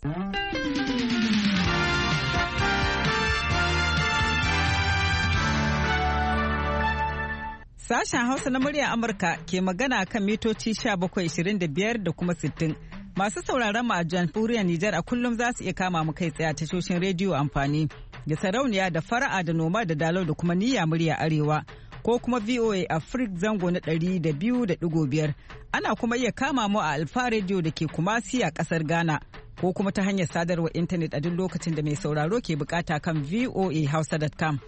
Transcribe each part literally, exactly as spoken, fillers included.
Sashen Hausa na murya Amurka ke magana kan mitoci sha bakwai ishirin da biyar da kuma sittin. Masu sauraron mu a jamhuriyar Nijar a kullum za su iya kama mu kai tsaye a tashoshin rediyo amfani da sarauniya da fara'a da noma da dalau da kuma niyya murya arewa ko kuma V O A Africa zango na ɗari da biyu da ɗigo biyar. Ana kuma iya kama mu a Alfa Radio da ke Kumasi a ƙasar Ghana ko kuma ta hanyar sadarwar intanet a duk lokacin da mai sauraro ke bukata kan v o a hausa dot com.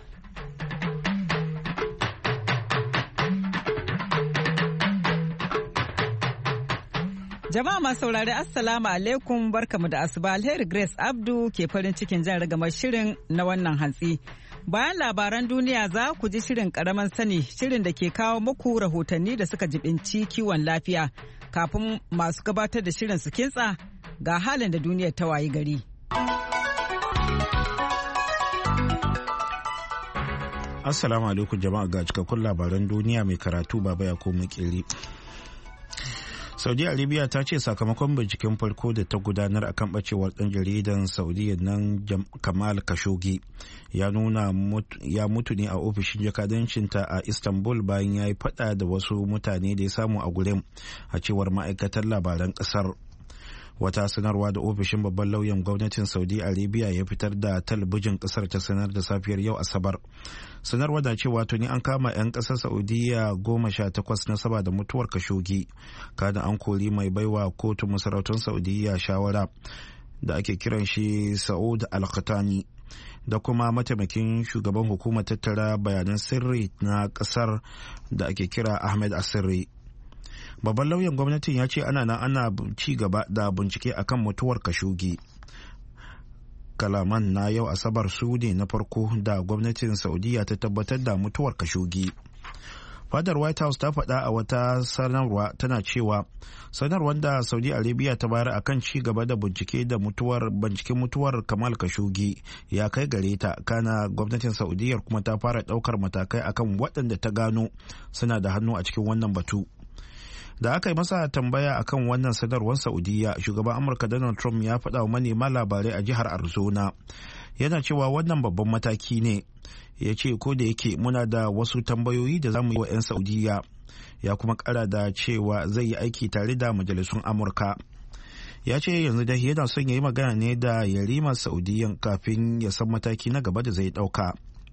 Jama'a masu saurari Assalamu alaikum, barkamu da asuba. Alheri Grace Abdu ke farin cikin jan rigamar shirin na wannan hantsi. Bayan labaran duniya za ku ji shirin karaman sani, shirin da ke kawo muku rahotanni da suka jibinci kiwon lafiya. Kafin masu gabatar da shirin su kintsa ga halin da duniyar ta wayi gari. Assalamu alaikum jama'a, ga cikakkun labaran duniya mai karatu baba ya ko makeri. Saudi Arabia ta ce sakamakon binciken farko da ta gudanar akan bacewar ɗan jaridan Saudiya nan Kamal Khashoggi ya nuna ya mutu ne a ofishin jakadancinta a Istanbul bayan ya yi fada da wasu mutane da ya samu a gurin, a cewar ma'aikatar labaran ƙasar. Wata sanarwa da ofishin babban lauyan gwamnatin Saudi Arabia ya fitar da talabijin kasar ta sanar da safiyar yau Asabar. Sanarwa da cewa tuni an kama 'yan kasar Saudiya goma sha takwas na saba da mutuwar Khashoggi, kada an kori mai baiwa kotun masarautun Saudiya shawara da ake kiran shi Saud Al-Khatani da kuma mataimakin shugaban hukumar tattara bayanan sirri na kasar da ake kira Ahmed Asirri. Babban lauyan gwamnatin ya ce ana nan ana ci gaba da bincike akan mutuwar Khashoggi. Kalaman na yau Asabar su ne na farko da gwamnatin Saudiya ta tabbatar da mutuwar Khashoggi. Fadar White House ta faɗa a wata sanarwa tana cewa sanarwar da Saudi Arabia ta bayar akan ci gaba da bincike da mutuwar binciken mutuwar Kamal Khashoggi ya kai gare ta, kana gwamnatin Saudiya kuma ta fara ɗaukar matakai akan waɗanda ta gano suna da hannu a cikin wannan batu. Da aka yi masa tambaya akan wannan sanarwar Saudiya, shugaban Amurka Donald Trump ya faɗa wa manema labarai a jihar Arizona. Yana cewa wannan babban mataki ne. Ya ce ko da yake muna da wasu tambayoyi da za mu yi wa 'yan Saudiya. Ya kuma ƙara da cewa zai yi aiki tare da majalisun Amurka. Ya ce yanzu da yana son ya yi magana ne da yarimar Saudiyan kafin ya san mataki na gaba da zai ɗauka.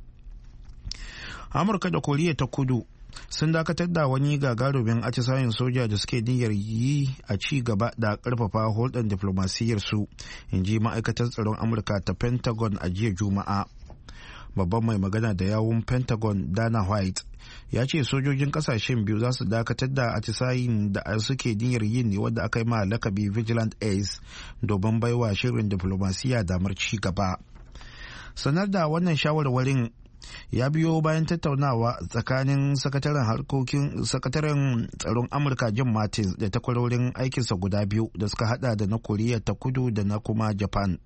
Amurka da Koriya ta Kudu sun dakatar da wani gagarumin atisayen soja da suke niyyar yi a ci gaba da karfafa hulɗar diflomasiyyar su, in ji ma'aikatar tsaron Amurka ta Pentagon a jiya Juma'a. Babban mai magana da yawun Pentagon Dana White ya ce sojojin kasashen biyu za su dakatar da atisayin da suke niyyar yin ne wadda aka yi ma lakabi Vigilant Ace domin baiwa shirin diflomasiyya damar ci gaba. Sanar da wannan shawarwarin ya biyo bayan tattaunawa tsakanin sakataren harkokin sakataren tsaron Amurka Jim Mattis da takwarorin aikinsa guda biyu da suka hada da na Koriya ta Kudu da na kuma Japan.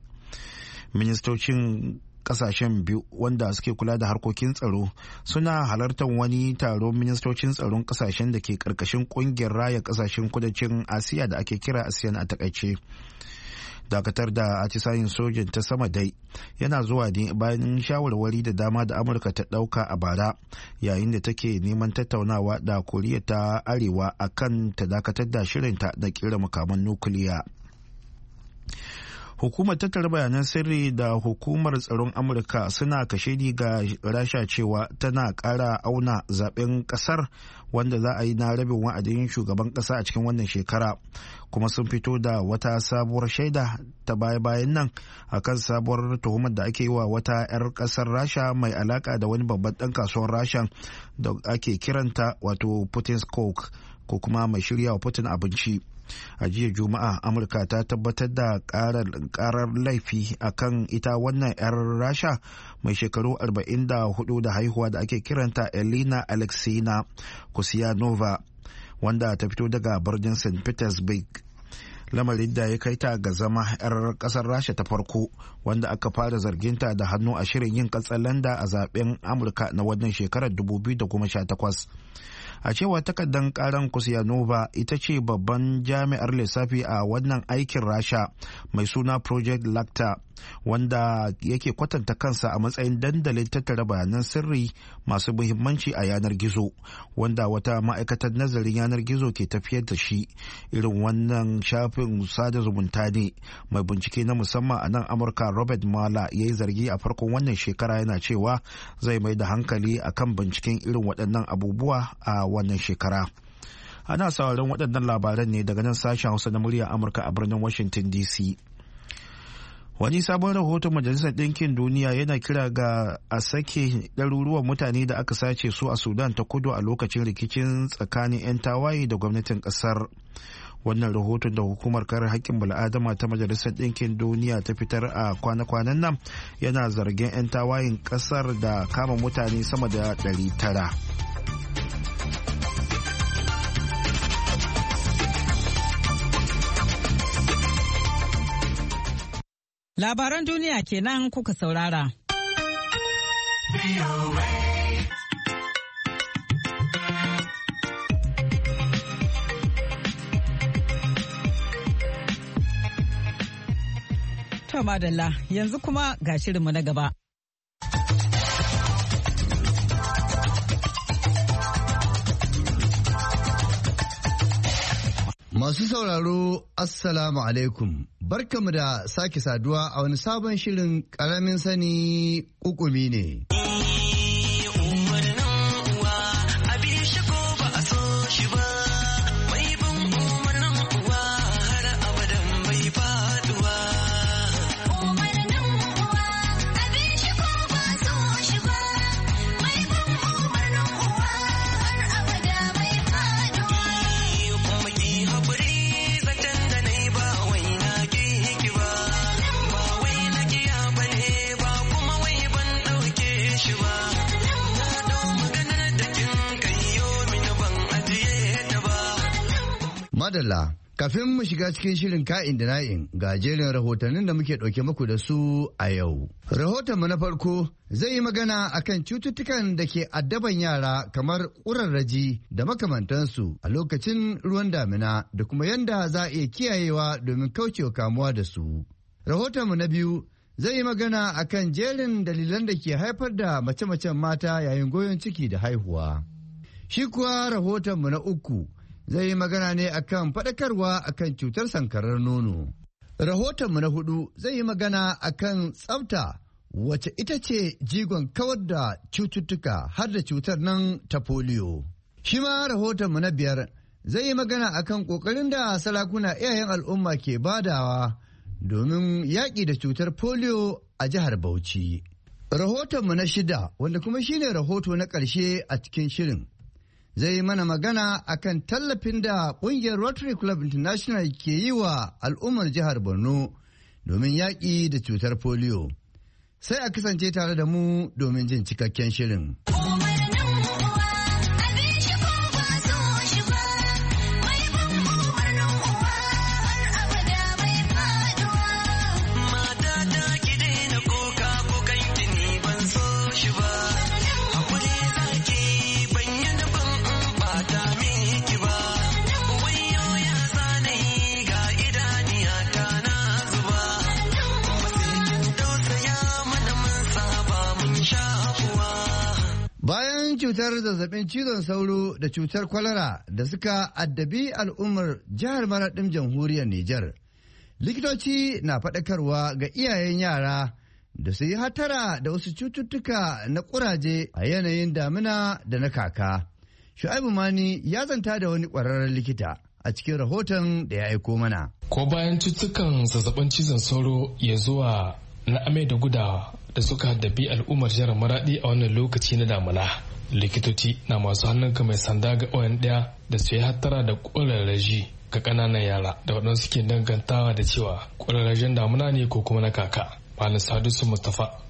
Ministocin kasashen biyu wanda suke kula da harkokin tsaro suna halartar wani taron ministocin tsaron kasashen da ke karkashin kungiyar raya kasashen kudancin Asiya da ake kira ASEAN a takaice. Dakatar da atisayin sojin ta sama dai yana zuwa ne bayan shawarwari da dama da Amurka ta ɗauka a bara, yayin da take neman tattaunawa da Koriya ta Arewa akan ta dakatar da shirinta da kera makaman nukiliya. Hukumar tattara bayanan sirri da hukumar tsaron Amurka suna kashedi ga Rasha cewa tana ƙara auna zaben ƙasar wanda za a yi na rabin wa'adin shugaban ƙasa a cikin wannan shekara, kuma sun fito da wata sabuwar shaida ta baya-bayan nan akan sabuwar tuhumar da ake yi wa wata 'yar ƙasar Rasha mai alaka da wani babban ɗan kasuwar Rasha da ake kiranta wato Putin's Coke, ko kuma mai shirya wa Putin abinci. A jiya Juma'a, Amurka ta tabbatar da karar laifi akan ita wannan 'yar Rasha mai shekaru arba'in da hudu da haihuwa da ake kiranta Elena Alexeyevna Kusiyanova, wanda ta fito daga birnin Saint Petersburg. Lamarin da ya kai ta ga zama 'yar kasar Rasha ta farko wanda aka fara zarginta da hannu a shirin yin katsalanda a zaben Amurka na wannan shekarar dubu biyu da goma sha takwas. A cewa takardar karan Kusiyanova ita ce babban jami'ar lissafi a wannan aikin Rasha mai suna Project Lacta, wanda yake kwatanta kansa a matsayin dandalin tattara bayanan sirri masu muhimmanci a yanar gizo, wanda wata ma'aikatar nazarin yanar gizo ke tafiyar da shi. Irin wannan shafin sada zumunta ne mai bincike na musamman a nan Amurka Robert Mueller ya yi zargi a farkon wannan shekara, yana cewa zai mai da hankali akan binciken irin waɗannan abubuwa a wannan shekara. Ana sauraron waɗannan labaran ne daga nan sashen Hausa na muryar Amurka a birnin Washington D C. Wani sabon rahoton Majalisar Ɗinkin Duniya yana kira ga a sake ɗaruruwan mutane da aka sace su a Sudan ta kudu a lokacin rikicin tsakanin 'yan tawaye da gwamnatin ƙasar. Wannan rahoton da hukumar kare haƙƙin bala'adama ta Majalisar Ɗinkin Duniya ta fitar a kwana-kwanan nan yana zargin 'yan tawayen ƙasar da kama mutane sama da ɗari tara. Labaran duniya kenan kuka saurara. To madalla, yanzu kuma ga shirinmu na gaba. Masu sauraro, Assalamu alaikum. Barkamu da sake saduwa a wani sabon shirin ƙaramin sani ƙuƙumi ne. Madalla, kafin mu shiga cikin shirin ka'in da na'in ga jerin rahotannin da muke ɗauke muku da su a yau. Rahotonmu na farko zai yi magana akan cututtukan da ke addaban yara kamar ƙurarraji da makamantansu a lokacin ruwan damina da kuma yanda za a iya kiyayewa domin kaucewa kamuwa da su. Rahotonmu na biyu zai yi magana akan jerin dalilan da ke haifar da mace-macen mata yayin goyon ciki da haihuwa. Shi kuwa rahotonmu na uku zai yi magana ne akan faɗakarwa akan cutar sankarar nono. Rahotonmu na hudu zai yi magana akan tsafta wacce ita ce jigon kawar da cututtuka har da cutar nan ta polio. Shi ma rahotonmu na biyar zai yi magana akan ƙoƙarin da sarakuna iyayen al'umma ke badawa domin yaƙi da cutar polio a jihar Bauchi. Rahotonmu na shida wanda kuma shine rahoto na ƙarshe a cikin shirin zai yi mana magana akan tallafin da ƙungiyar Rotary Club International ke yi wa al'ummar jihar Borno domin yaƙi da cutar polio. Sai a kasance tare da mu domin jin cikakken shirin. Cutar zazzabin cizon sauro da cutar kwalara da suka addabi al'ummar jihar Maraɗin jamhuriyar Nijar. Likitoci na faɗakarwa ga iyayen yara da su yi hatara da wasu cututtuka na ƙuraje a yanayin damina da na kaka. Shu'aibu Mani ya zanta da wani ƙwararren likita a cikin rahoton da ya aiko mana. Ko bayan cututtukan zazzabin cizon sauro ya zuwa na amai da gudawa da suka haddabi al'ummar jihar Maraɗi a wannan lokaci na damina. Likitoci na masu hannunka mai sanda ga oyan ɗaya da su yi hattara da ƙwararraji ga ƙananan yara da waɗansu ke dangantawa da cewa ƙwararrajen damuna ne ko kuma na kaka. Malam Sadisu Mustapha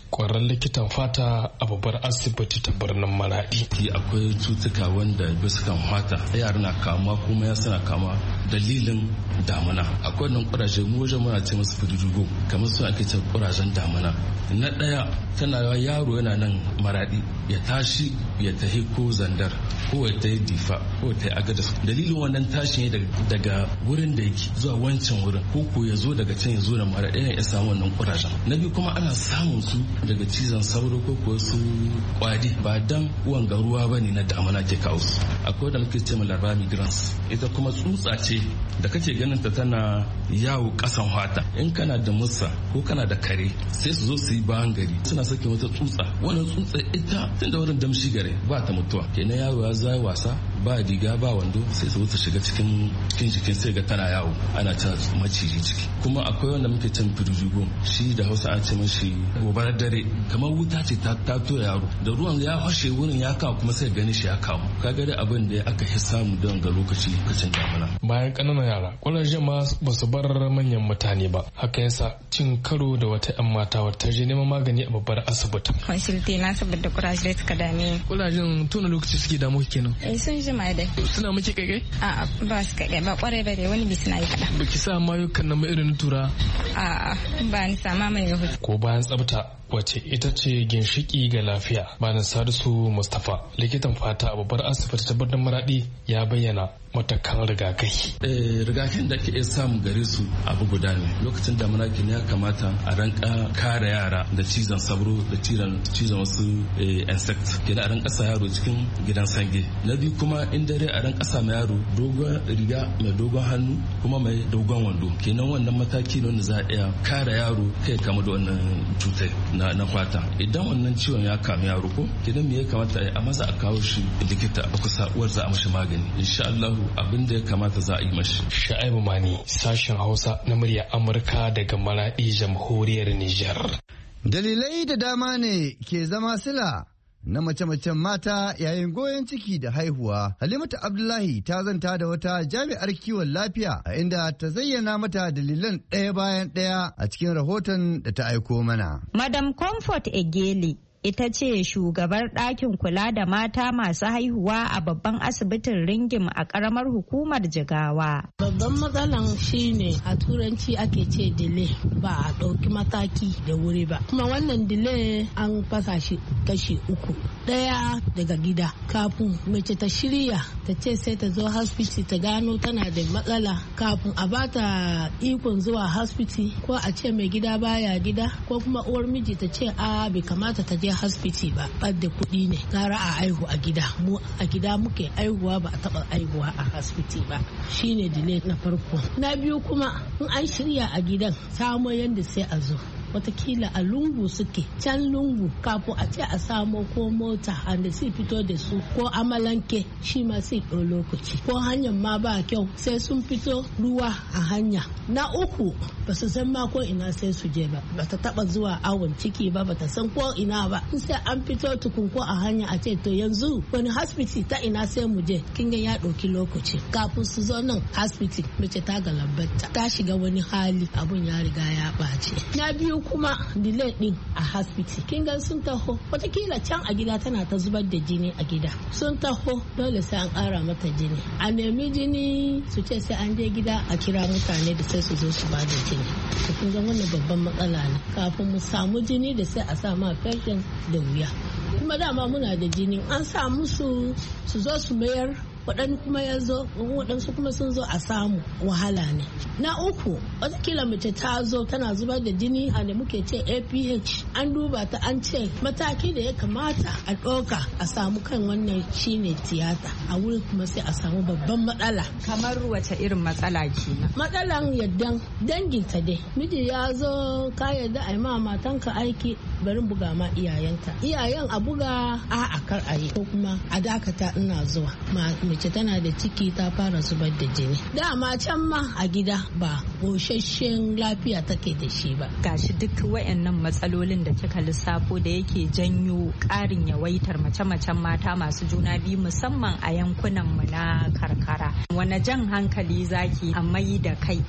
kwararren likitan fata a babbar asibiti ta birnin Maradi. Akwai cutuka wanda bisa kan fata yara na kamuwa kuma ya suna kamuwa dalilin damuna. Akwai nan kuraje mu wajen muna ce musu fididugo kamar su ake ce kurajen damuna. Na daya tana yaro yana nan Maradi ya tashi ya tahi ko Zandar ko ya tahi Difa ko ya tahi Agadas. Dalilin wannan tashi ne daga wurin da yake zuwa wancan wurin ko ko ya zo daga can ya zo da Maradi ne ya samu wannan kurajen. Na biyu kuma ana samun su daga cizon sauro ko ko su kwadi ba dan wanga ruwa bane na damuna ke kawo su. Akwai da muke ce larva migrans ita kuma tsutsa ce da kake ganin ta tana yawo kasan fata. In kana da musa ko kana da kare sai su zo su yi bayan gari suna sake wata tsutsa. Wannan tsutsa ita tunda wurin damshi gare ba ta mutuwa kenan yaro ya zai wasa ba riga ba wando sai su ta shiga cikin cikin jikin sai ga tana yawo ana ta maciji ciki. Kuma akwai wanda muke can firjigo shi da Hausa an ce mashi gobarar dare kamar wuta ce ta tato yaro da ruwan ya fashe wurin ya kawo kuma sai gani shi ya kawo. Kaga dai abin da aka hi samu don ga lokaci lokacin damuna. Bayan kananan yara kwalajen ma ba su bar manyan mutane ba haka yasa cin karo da wata yan mata wata je neman magani a babbar asibiti. Consulte na saboda kuraje suka dame. Kurajen tuna lokaci suke damu kenan. Eh sun jima dai. Suna miki kai? A'a ba su kai ba kwarai ba dai wani bi suna yi kada. Baki sa mayukan nan irin tura? A'a ba ni sama mai yahudu. Ko bayan tsafta wace ita ce ginshiki ga lafiya. Malam Salisu Mustapha likitan fata a babbar asibiti ta birnin Maradi ya bayyana matakan rigakafi. Eh rigakafin da ke samu gare su abu guda ne. Lokacin da muna ya kamata a ranka kare yara da cizon sabro da cizon cizon wasu insect. Kenan a ranka sa yaro cikin gidan sange. Na biyu kuma in dare a ranka sa ma yaro dogon riga mai dogon hannu kuma mai dogon wando. Kenan wannan mataki ne wanda za a iya kare yaro kai kama da wannan cutai na na fata. Idan wannan ciwon ya kama yaro ko kenan me ya kamata a maza a kawo shi likita a kusa uwar za a mashi magani. Insha Allah abin da ya kamata za a yi mashi. Sha'ibu Mani sashen Hausa na murya Amurka daga Maradi jamhuriyar Nijar. Dalilai da dama ne ke zama sila na mace-macen mata yayin goyon ciki da haihuwa. Halimatu Abdullahi ta zanta da wata jami'ar kiwon lafiya a inda ta zayyana mata dalilan ɗaya bayan ɗaya a cikin rahoton da ta aiko mana. Madam Comfort Egeli ita ce shugabar ɗakin kula da mata masu haihuwa a babban asibitin Ringim a ƙaramar hukumar Jigawa. Babban matsalan shine a turanci ake ce delay, ba a ɗauki mataki da wuri ba. Kuma wannan delay an fasa shi kashi uku. Ɗaya daga gida kafin mace ta shirya ta ce sai ta zo hasbiti ta gano tana da matsala kafin a bata ikon zuwa hasbiti ko a ce mai gida baya gida ko kuma uwar miji ta ce a bai kamata ta je hasbiti ba ɓadda kuɗi ne gara a aihu a gida. Mu a gida muke aihuwa ba a taɓa aihuwa a hasbiti ba. Shine delay na farko. Na biyu kuma in an shirya a gidan samo yadda sai a zo watakila a lungu suke can lungu kafin a ce a samo ko mota da sai fito da su ko amalanke shi ma sai ɗau lokaci ko hanyar ma ba kyau sai sun fito ruwa a hanya. Na uku ba su san ma ko ina sai su je ba ba ta taba zuwa awon ciki ba ba ta san ko ina ba sai an fito tukun ko a hanya a ce to yanzu wani hasbiti ta ina sai mu je kin ga ya ɗauki lokaci kafin su zo nan hasbiti mace ta galabata ta shiga wani hali abun ya riga ya ɓace. Na biyu kuma delay din a hasbiti kin ga sun taho watakila can a gida tana ta zubar da jini a gida sun taho dole sai an ƙara mata jini a nemi jini su ce sai an je gida a kira mutane da sai su zo su ba da jini. Kin ga wannan babban matsala ne kafin mu samu jini da sai a sa ma patient da wuya kuma dama muna da jini an sa musu su zo su mayar waɗansu kuma ya zo waɗansu kuma sun zo a samu wahala ne. Na uku watakila mace ta zo tana zubar da jini a da muke ce A P H an duba ta an ce mataki da ya kamata a ɗauka a samu kan wannan shine tiyata a wurin kuma sai a samu babban matsala. Kamar wace irin matsala kenan? Matsalan yaddan danginta dai miji ya zo ka yadda a yi ma matanka aiki bari buga ma iyayenta iyayen a buga a a kar a yi ko kuma a dakata ina zuwa mace tana da ciki ta fara zubar da jini dama can ma a gida ba goshashen lafiya take da shi ba. Gashi duk wayannan matsalolin da kika lissafo da yake janyo ƙarin yawaitar mace-macen mata masu juna biyu musamman a yankunan mu na karkara. Wane jan hankali zaki a mai da kai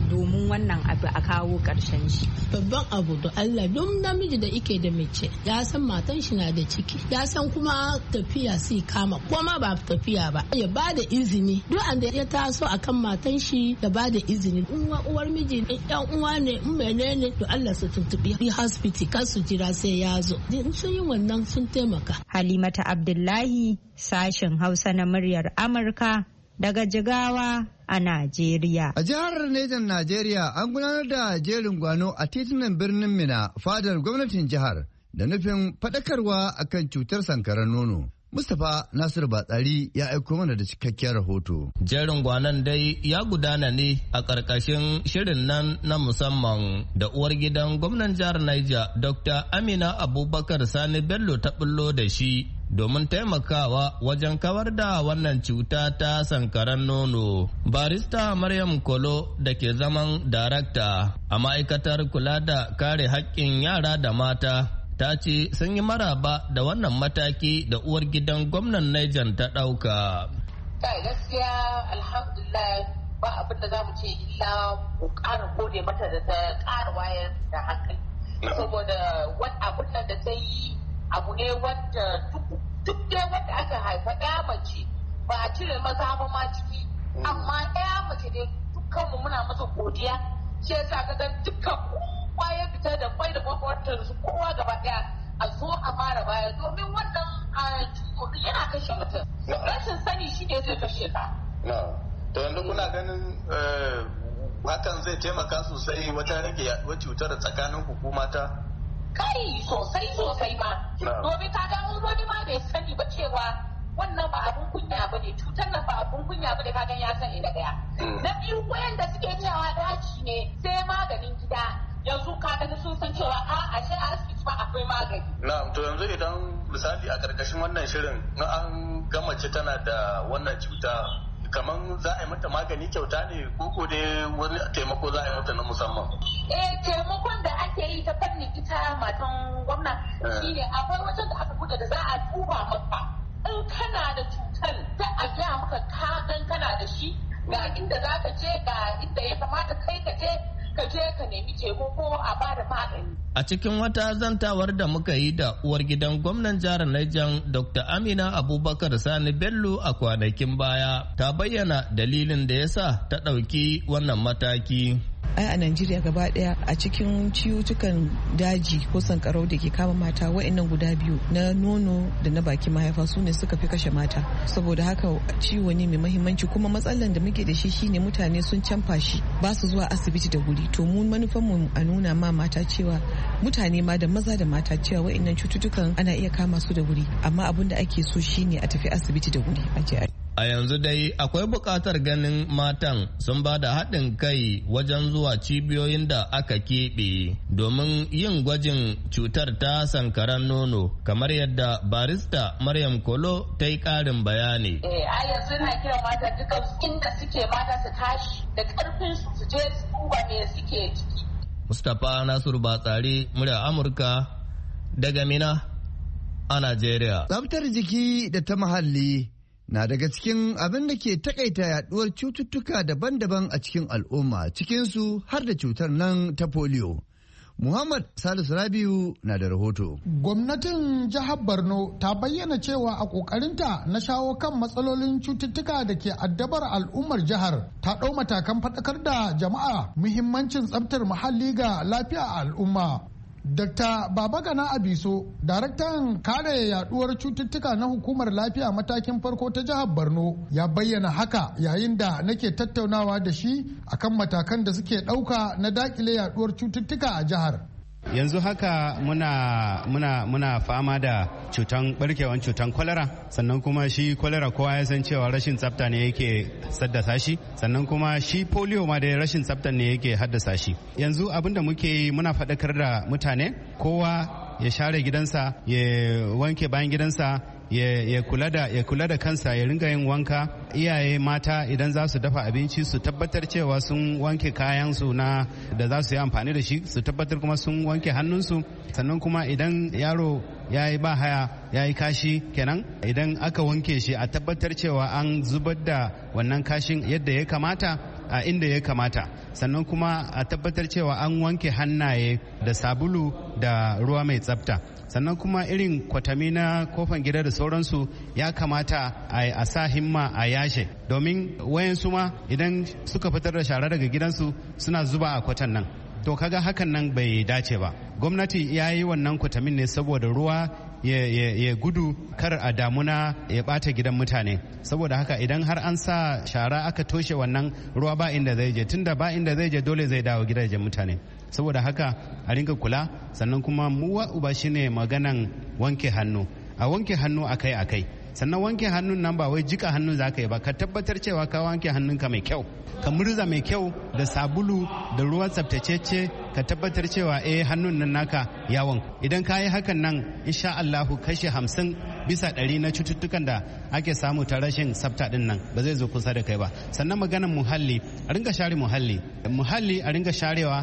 domin wannan abu a kawo ƙarshen shi? Babban abu da Allah don namiji da ike da mace ya san matan shi na da ciki, ya san kuma tafiya sai kama ko ma ba tafiya ba ya ba da izini duk anda ya taso akan matan shi ya ba da izini. In uwar miji ɗan uwa ne in menene to Allah su tuntubi hospital kar su jira sai ya zo. Sun yi wannan sun taimaka. Halimata Abdullahi, sashen Hausa na muryar Amurka daga Jigawa a Najeriya. A jihar Nejan Najeriya an gudanar da jerin gwano a titunan birnin Mina fadar gwamnatin jihar da nufin faɗakarwa akan cutar sankarar nono. Mustapha Nasiru Batsari ya aiko mana da cikakkiyar rahoto. Jerin gwanon dai ya gudana ne a ƙarƙashin shirin nan na musamman da uwar gidan gwamnan jihar Niger Doctor Amina Abubakar Sani Bello ta bullo da shi domin taimakawa wajen kawar da wannan cuta ta sankaran nono. Barista Maryam Kolo da ke zaman darakta a ma'aikatar kula da kare haƙƙin yara da mata ta ce sun yi maraba da wannan mataki da uwar gidan gwamnan Niger ta ɗauka. Kai gaskiya alhamdulillah ba abin da za mu ce illa ku ƙara gode mata da ta ƙara wayar da hankali. Saboda wani abin nan da ta yi abu ne wanda duk dai wanda aka haifa ɗaya mace ba a cire maza ba ma ciki. Amma ɗaya mace ne dukkanmu muna masa godiya. Shi yasa ka ga dukkan kowa ya fita da kwai da kwakwatar su kowa gaba daya a zo a fara baya domin wannan ciwo yana kashe mutum. Rashin sani shi ne zai kashe ka. To yanzu kuna ganin hakan zai taimaka sosai wajen rage yaduwar cutar tsakanin hukumata? Kai sosai sosai ma. Domin ka ga mun wani ma bai sani ba cewa wannan ba abun kunya ba ne, cutar nan ba abun kunya ba ne, ka gan ya sani na daya. Na biyu wayanda suke cewa daci ne sai maganin gida. Yanzu ka gani sun san cewa a ashe a asibiti ma akwai magani. Na'am, to yanzu idan misali a karkashin wannan shirin na an ga mace tana da wannan cuta kaman za a yi mata magani kyauta ne ko ko dai wani taimako za a yi mata na musamman? Eh, taimakon da ake yi ta fannin ita matan gwamna shine akwai wajen da aka buɗe da za a duba maka in kana da cutar da a gaya maka ka dan kana da shi ga inda za ka je ga inda ya kamata kai ka je ka je ka nemi taimako a ba da magani. A cikin wata zantawar da muka yi da uwar gidan gwamnan jihar Niger Doctor Amina Abubakar Sani Bello a kwanakin baya ta bayyana dalilin da ya sa ta ɗauki wannan mataki. ai a Najeriya gaba daya a cikin ciwutukan daji ko sankarau da ke kama mata wa'annan guda biyu na nono da na baki mahaifa su ne suka fi kashe mata saboda haka ciwo ne mai mahimmanci kuma matsalan da muke da shi shine mutane sun canfa shi ba su zuwa asibiti da wuri to mu manufan mu a nuna ma mata cewa mutane ma da maza da mata cewa wa'annan cututtukan ana iya kama su da wuri amma abin da ake so shine a tafi asibiti da wuri a je A yanzu dai akwai buƙatar ganin matan sun ba da haɗin kai wajen zuwa cibiyoyin da aka keɓe domin yin gwajin cutar ta sankaran nono kamar yadda barista Maryam Kolo ta yi ƙarin bayani. Eh, a yanzu na kira mata duka inda suke mata su tashi da ƙarfin su su je su duba me suke ciki. Mustapha Nasiru Batsari, murya Amurka daga Mina a Najeriya. Tsaftar jiki da ta muhalli na daga cikin abin da ke takaita yaduwar cututtuka daban-daban a cikin al'umma cikinsu har da cutar nan ta polio. Muhammad Salisu Rabiu na da rahoto. Gwamnatin jihar Borno ta bayyana cewa a kokarinta na shawo kan matsalolin cututtuka da ke addabar al'ummar jihar ta ɗau matakan faɗakar da jama'a muhimmancin tsaftar muhalli ga lafiya a al'umma. Dokta Babagana Abiso, daraktan kare yaduwar cututtuka na hukumar lafiya matakin farko ta jihar Borno, ya bayyana haka yayin da nake tattaunawa da shi akan matakan da suke ɗauka na dakile yaduwar cututtuka a jihar. Yanzu haka muna muna muna fama da cutan barkewan cutan kwalara, sannan kuma shi kwalara kowa ya san cewa rashin tsafta ne yake saddasa shi, sannan kuma shi polio ma da rashin tsafta ne yake haddasa shi. Yanzu abin da muke yi muna faɗakar da mutane kowa ya share gidansa, ya wanke bayan gidansa, ya kula da ya kula da kansa, ya ringa yin wanka. Iyaye mata idan za su dafa abinci su tabbatar cewa sun wanke kayan su na da za su yi amfani da shi, su tabbatar kuma sun wanke hannunsu. Sannan kuma idan yaro ya yi ba haya ya yi kashi kenan, idan aka wanke shi a tabbatar cewa an zubar da wannan kashin yadda ya kamata. a inda ya kamata, sannan kuma a tabbatar cewa an wanke hannaye da sabulu da ruwa mai tsafta. Sannan kuma irin kwatami na kofan gida da sauransu ya kamata a sa himma a yashe, domin wayansu ma idan suka fitar da shara daga gidansu suna zuba a kwatan nan, to kaga hakan nan bai dace ba. Gwamnati ya yi wannan kwatamin ne saboda ruwa ya gudu kar a damuna ya bata gidan mutane. Saboda haka idan har an sa shara aka toshe wannan ruwa ba inda zai je, tunda ba inda zai je dole zai dawo gidajen mutane. Saboda haka a ringa kula, sannan kuma muwa uba shine maganan wanke hannu, a wanke hannu akai akai. Sannan wanke hannun nan ba wai jika hannun za ka yi ba, ka tabbatar cewa ka wanke hannunka mai kyau, ka murza mai kyau da sabulu da ruwan tsaftace, ka tabbatar cewa eh hannun nan naka yawon. Idan ka yi hakan nan insha Allahu kashi hamsin bisa ɗari na cututtukan da ake samu ta rashin tsafta din nan ba zai zo kusa da kai ba. Sannan maganan muhalli, a ringa share muhalli muhalli a ringa sharewa,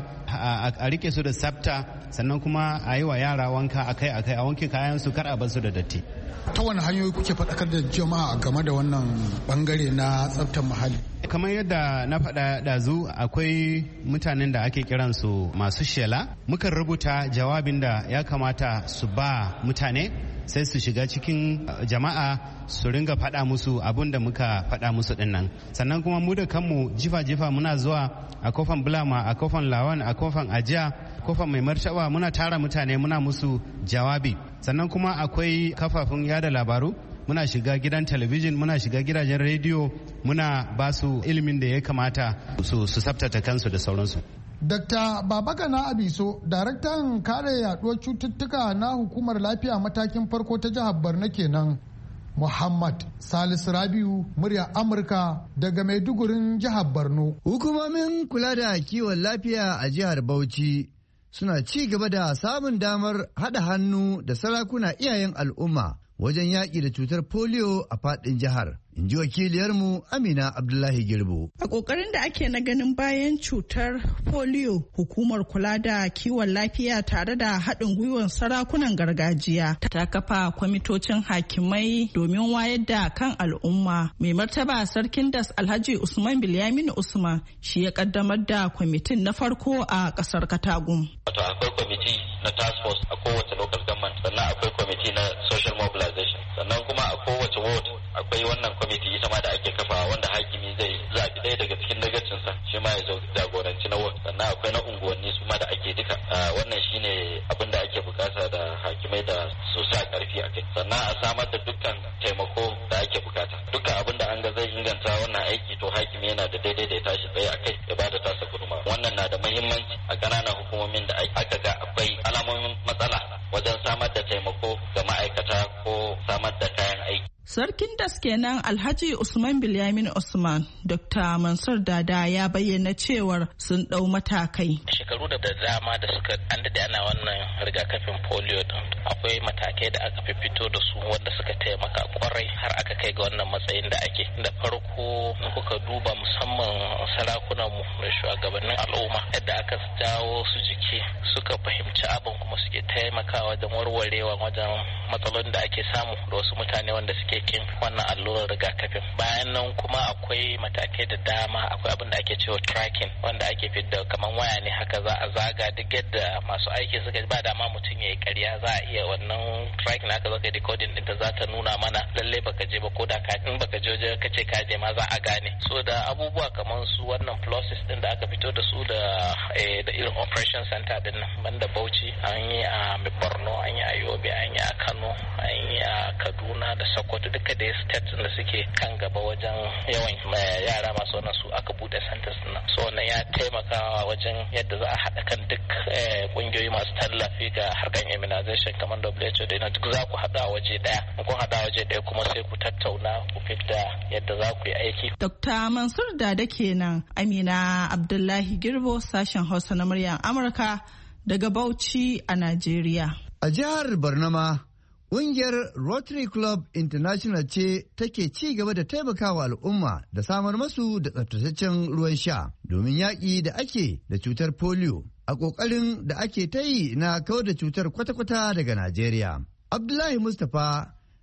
a rike su da tsafta, sannan kuma a yi wa yara wanka akai akai, a wanke kayan su kar a bar su da datti. Ta wani hanyoyi kuke faɗakar da jama'a game da wannan bangare na tsaftar muhalli? Kamar yadda na faɗa ɗazu, akwai mutanen da ake kiransu masu shela. Mukan rubuta jawabin da ya kamata su ba mutane, sai su shiga cikin jama'a su ringa faɗa musu abun da muka faɗa musu ɗin nan. Sannan kuma mu da kanmu jifa-jifa muna zuwa a kofan bulama, a kofan lawan, a kofan ajiya, kofan mai martaba, muna tara mutane muna musu jawabi. Sannan kuma akwai kafafun yada labaru, muna shiga gidan talabijin, muna shiga gidajen rediyo, muna ba su ilimin da ya kamata su tsaftace kansu da sauransu. Dakta Babagana Abiso, daraktan kare yaduwar cututtuka na hukumar lafiya matakin farko ta jihar Borno kenan. Muhammad Salisu Rabiu, murya Amurka daga Maidugurin jihar Borno. Hukumomin kula da kiwon lafiya a jihar Bauchi suna ci gaba da samun damar haɗa hannu da sarakuna iyayen al'umma wajen yaƙi da cutar polio a faɗin jihar. In ji wakiliyarmu Amina Abdullahi Girbo. A ƙoƙarin da ake na ganin bayan cutar polio, hukumar kula da kiwon lafiya tare da haɗin gwiwar sarakunan gargajiya ta kafa kwamitocin hakimai domin wayar da kan al'umma. Mai martaba sarkin das Alhaji Usman Bilyamin Usman shi ya kaddamar da kwamitin na farko a ƙasar Katagum. Wato akwai kwamiti na task force a kowace local government, sannan akwai kwamiti na social mobilization, sannan kuma a kowace ward akwai wannan kwamiti ita ma da ake kafawa wanda hakimi zai zaɓi ɗaya daga cikin dagacinsa shi ma ya jagoranci na ward, sannan akwai na unguwanni su ma da ake duka. Wannan shine abin da ake bukata da hakimai da su sa karfi a kai, sannan a samar da dukkan taimako da ake bukata. Dukkan abin da an ga zai inganta wannan aiki to hakimi yana da daidai da ya tashi tsaye a kai ya bada tasa gudunmawa. Wannan na da muhimmanci a ƙananan hukumomin da aka ga akwai alamomin matsala wajen samar da taimako ga ma'aikata ko samar da kayan aiki. Sarkin das kenan Alhaji Usman Bilyamin Usman. Dokta Mansur Dada ya bayyana cewar sun ɗau matakai. Shekaru da dama da suka an dade ana wannan rigakafin polio din, akwai matakai da aka fito da su wanda suka taimaka kwarai har aka kai ga wannan matsayin da ake. Da farko kuka duba musamman sarakunanmu da shugabannin al'umma yadda aka jawo su jiki suka fahimci abin kuma suke taimakawa wajen warwarewa wajen matsalolin da ake samu da wasu mutane wanda suke kin wannan allurar rigakafin. Bayan nan kuma akwai matakai da dama, akwai abin da ake cewa tracking wanda ake fidda kaman waya ne haka za a zaga duk yadda masu aiki suka ba dama mutum ya yi karya za a iya wannan tracking haka zaka decoding din ta za ta nuna mana lalle baka je ba ko da ka in baka je waje ka ce ka je ma za a gane. So da abubuwa kaman su wannan process din da aka fito da su da da irin operation center din nan banda Bauchi an yi a Borno, an yi a Yobe, an yi a Kano, an yi a Kaduna da Sokoto, duka da states da suke kan gaba wajen yawan yara masu wannan su aka bude centers nan. So wannan ya taimakawa wajen yadda za a haɗa kan duk kungiyoyi masu tallafi ga harkar immunization kamar W H O da duk za ku haɗa waje ɗaya. In kun haɗa waje ɗaya kuma sai ku tattauna ku fidda yadda za ku yi aiki. Dokta Mansur Dada kenan. Amina Abdullahi Girbo, sashen Hausa na muryar Amurka daga Bauchi a Najeriya. A jihar Borno ma ƙungiyar Rotary Club International ce take ci gaba da taimakawa al'umma da samar masu da tsaftataccen ruwan sha domin yaƙi da ake da cutar polio a ƙoƙarin da ake ta yi na kawar da cutar kwata-kwata daga Najeriya. Abdullahi Mustapha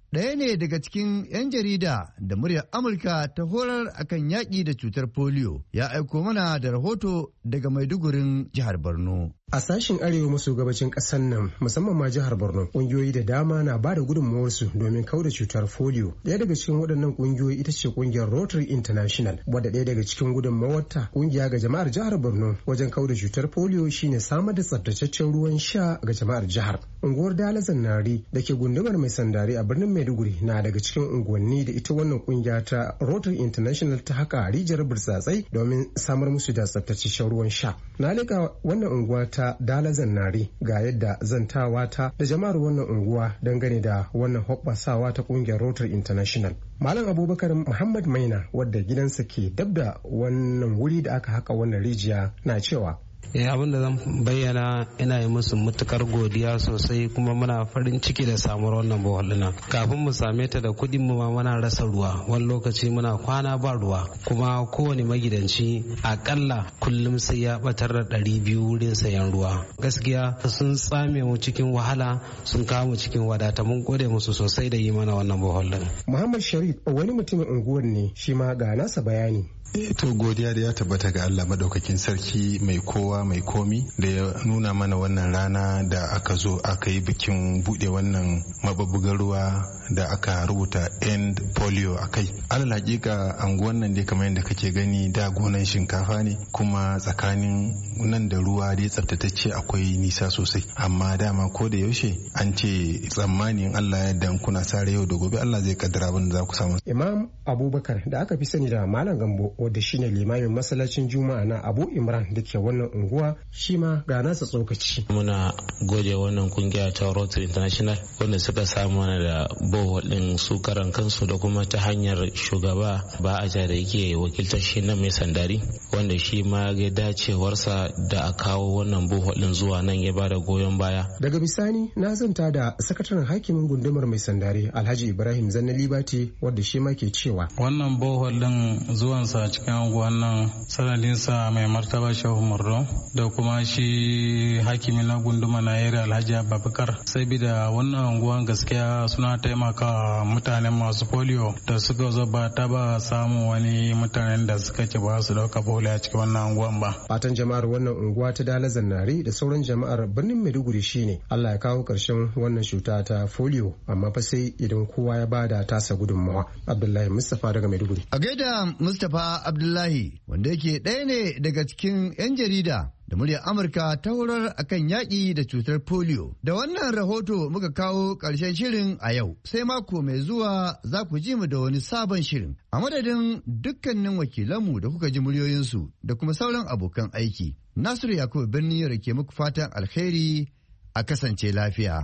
ɗaya ne daga cikin 'yan jarida da muryar Amurka ta horar akan yaƙi da cutar polio, ya aiko mana da rahoto daga Maidugurin jihar Borno. A sashen arewa maso gabacin ƙasar nan musamman ma jihar Borno, ƙungiyoyi da dama na ba da gudunmawarsu domin kauda cutar polio. Ɗaya daga cikin waɗannan ƙungiyoyi ita ce ƙungiyar Rotary International, wadda ɗaya daga cikin gudunmawarta ƙungiya ga jama'ar jihar Borno wajen kauda cutar polio shine samar da tsaftataccen ruwan sha ga jama'ar jihar. Unguwar Dala Zannari da ke gundumar Mai Sandari a birnin Maiduguri na daga cikin unguwanni da ita wannan ƙungiya ta Rotary International ta haka rijiyar burtsatsai domin samar musu da tsaftataccen ruwan sha. Na leƙa wannan unguwa ta Dala Zannari ga yadda zantawa ta da jama'ar wannan unguwa dangane da wannan hoɓɓasawa ta ƙungiyar Rotary International. Malam Abubakar Muhammad Maina wadda gidansa ke dab da wannan wuri da aka haka wannan rijiya na cewa Eh, abin da zan bayyana ina yi musu matukar godiya sosai kuma muna farin ciki da samuwar wannan bohol kafin mu same ta da kuɗin mu ma muna rasa ruwa wani lokaci muna kwana ba ruwa kuma kowane magidanci akalla kullum sai ya batar da ɗari biyu wurin sayan ruwa gaskiya sun tsame mu cikin wahala sun kawo mu cikin wadata mun gode musu sosai da yi mana wannan bohol din. Muhammad Sharif wani mutumin unguwar ne shi ma ga nasa bayani. To godiya da ya tabbata ga Allah madaukakin sarki mai kowa mai komi da ya nuna mana wannan rana da aka zo aka yi bikin bude wannan mabubbugar ruwa da aka rubuta end polio a kai. Alal hakika anguwan nan dai kamar yadda kake gani da gonan shinkafa ne kuma tsakanin nan da ruwa dai tsaftatacce akwai nisa sosai amma dama ko da yaushe an ce tsammanin Allah ya dan kuna sare yau da gobe Allah zai kaddara abin da za ku samu. Imam Abubakar da aka fi sani da Malam Gambo wadda shine limamin masallacin Juma'a na Abu Imran da ke wannan unguwa shi ma ga nasa tsokaci. Muna gode wannan kungiya ta Rotary International wanda suka samu mana da bohol din su karan kansu da kuma ta hanyar shugaba ba a da yake wakiltar shi na Mai Sandari wanda shi ma ga dacewarsa da a kawo wannan bohol din zuwa nan ya bada goyon baya. Daga bisani na zanta da sakataren hakimin gundumar Mai Sandari Alhaji Ibrahim Zanna Libati wadda shi ma ke cewa wannan bohol din zuwansa cikin anguwan nan sanadinsa mai martaba Shehu Murdo da kuma shi hakimi na gunduma na yare Alhaji Abubakar sabida wannan anguwan gaskiya suna taimaka mutanen masu polio da suka zo ba taba samun wani mutanen da suka ce ba su dauka polio a cikin wannan anguwan ba. Fatan jama'ar wannan unguwa ta Dala Zannari da sauran jama'ar birnin Maiduguri shine Allah ya kawo karshen wannan cuta ta polio amma fa sai idan kowa ya bada tasa gudunmawa. Abdullahi Mustapha daga Maiduguri. A gaida Mustapha Abdullahi wanda yake ɗaya ne daga cikin 'yan jarida da muryar Amurka ta horar akan yaƙi da cutar polio. Da wannan rahoto muka kawo ƙarshen shirin a yau, sai mako mai zuwa za ku ji mu da wani sabon shirin. A madadin dukkanin wakilanmu da kuka ji muryoyinsu da kuma sauran abokan aiki. Nasiru Yakubu Birni ke muku fatan alheri a kasance lafiya.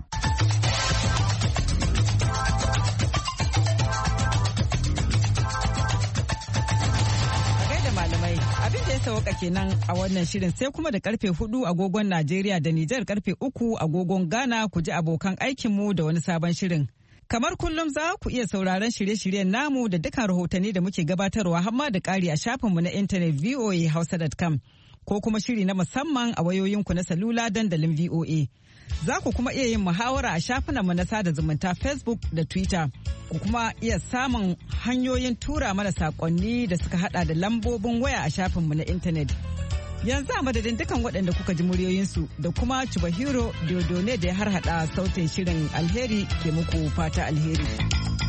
Abin da ya sauka kenan a wannan shirin sai kuma da karfe hudu agogon Najeriya da Nijar karfe uku agogon Ghana ku ji abokan aikinmu da wani sabon shirin. Kamar kullum za ku iya sauraron shirye-shiryen namu da dukkan rahotanni da muke gabatarwa hamma da ƙari a shafinmu na intanet v o a hausa dot com ko kuma shiri na musamman a wayoyinku na salula dandalin V O A. Za ku kuma iya yin muhawara a shafinanmu na sada zumunta Facebook da Twitter. Ku kuma iya samun hanyoyin tura mana saƙonni da suka hada da lambobin waya a shafinmu na intanet. Yanzu a madadin dukan waɗanda kuka ji muryoyinsu da kuma Chubahiro Diodone da ya harhaɗa sautin shirin alheri ke muku fata alheri.